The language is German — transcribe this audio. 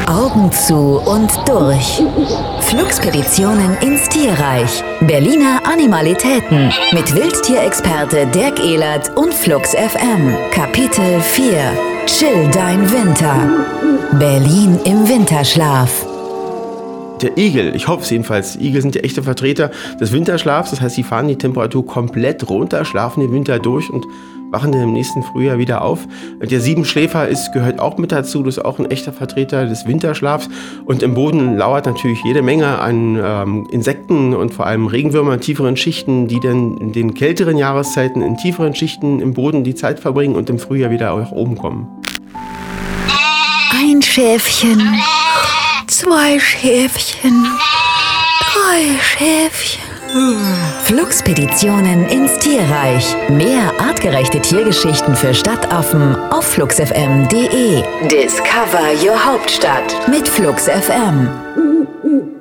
Augen zu und durch. Fluxpeditionen ins Tierreich. Berliner Animalitäten mit Wildtierexperte Dirk Ehlert und Flux FM. Kapitel 4. Chill dein Winter. Berlin im Winterschlaf. Der Igel, ich hoffe es jedenfalls, Igel sind ja echte Vertreter des Winterschlafs, das heißt, sie fahren die Temperatur komplett runter, schlafen den Winter durch und wachen dann im nächsten Frühjahr wieder auf. Der Siebenschläfer gehört auch mit dazu, das ist auch ein echter Vertreter des Winterschlafs. Und im Boden lauert natürlich jede Menge an Insekten und vor allem Regenwürmer in tieferen Schichten, die dann in den kälteren Jahreszeiten in tieferen Schichten im Boden die Zeit verbringen und im Frühjahr wieder nach oben kommen. Ein Schäfchen, 2 Schäfchen, 3 Schäfchen. Fluxpeditionen ins Tierreich. Mehr artgerechte Tiergeschichten für Stadtaffen auf fluxfm.de. Discover your Hauptstadt mit Flux FM.